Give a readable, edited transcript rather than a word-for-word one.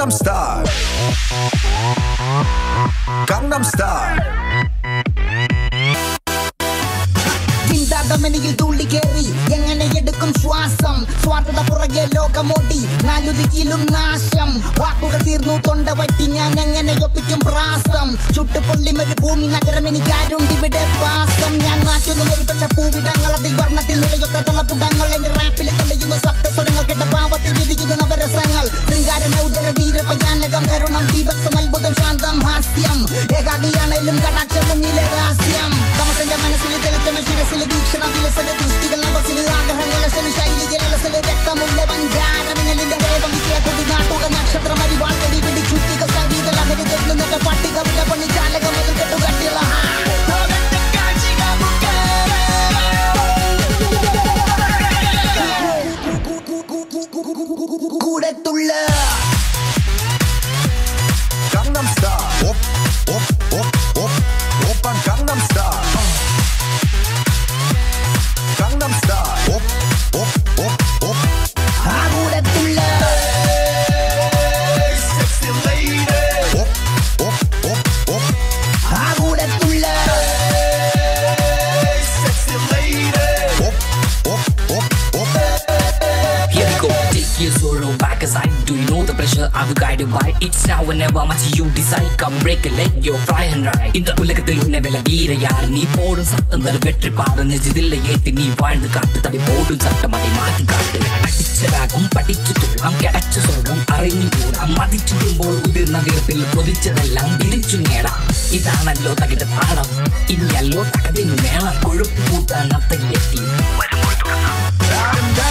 Gangnam Style. Gangnam Style. ചിന്താതമനിയിൽ തുള്ളിക്കേറി എങ്ങനെ എടുക്കും ശ്വാസം സ്വാർത്ഥത പുറകെ ലോകമോടി നാലു ദിക്കിലും നാശം വാക്കുകൾ തീർന്നു തൊണ്ട വറ്റി ഞാൻ എങ്ങനെ ഒപ്പിക്കും പ്രാസം ചുട്ടുപൊള്ളിമൊരു ഭൂമി നഗരം എനിക്കാരുണ്ട് ഇവിടെ വാസം ഞാൻ മാറ്റുന്നു ഒരുപക്ഷ പൂവിടങ്ങൾ അതിൽ വർണ്ണത്തിൽ നിലയൊക്കെ തള്ളപ്പുടങ്ങൾ എന്റെ റാപ്പിൽ തെളിയുന്ന സപ്തസ്വരങ്ങൾ കേട്ട പാവത്തിൽ വിധിക്കുന്ന നവരസങ്ങൾ ശൃംഗാരം ഉദര വീരപയാനകം കരുണം ദീപക്സം അത്ഭുതം ശാന്തം ഹാസ്യം ഏകാഗിയാണേലും കടാക്ഷം മുന്നിലെ രഹസ്യം തമസന്റെ മനസ്സിൽ തെളിച്ചമ ശിരസിൽ വീക്ഷണ വിലസല ദൃഷ്ടികൾ നവസിൽ ആഗ്രഹങ്ങൾ ശൈലികൾ രക്തമുള്ള വഞ്ചാരമിനലിന്റെ വേഗം വിജയക്കൊടി നാട്ടുക നക്ഷത്രം അരിവാൾക്കടി പിടി ചുറ്റിക സംഗീത ലഹരി തെല്ലുന്ന പട്ടിക വില പണി ചാലകം മുതൽ കെട്ടുകട്ടിയുള്ള കൂടത്തുള്ള Gangnam Style. Op, op, op, op, oppan Gangnam Style. Gangnam Style. Op, op, op, op. കൂടത്തുള്ള Hey, sexy lady. Op, op, op, op. കൂടത്തുള്ള Hey, sexy lady. Op, op, op, op. Here we go, take your sorrow back aside. Do you know the pressure I've guided by? It's now or never much you decide. Come break a leg, you're fly and ride. In the ഉലകത്തിൽ ഉന്നവല വീരയാർ നീ പോടും സത്തം തര വെற்றி പാടും നെജിതില്ല ഏറ്റി നീ வாழ்ந்து കാട്ട് തടി പോടും സത്തം അടി മാറ്റി കാട്ട് അടിച്ചതാകും പഠിച്ചു തൊഴാം കിടച്ചു സ്വർഗം അറിഞ്ഞു കൂടാം മതിച്ചിടുമ്പോൾ ഉതിർന്ന വീരത്തിൽ കൊതിച്ചതെല്ലാം വിളിച്ചു നേടാം ഇതാണല്ലോ തകിട പാടം ഇനിയല്ലോ തകതിന് മേളം കൊഴുപ്പ് കൂട്ടാൻ നത്തയിലെത്തി Down and down.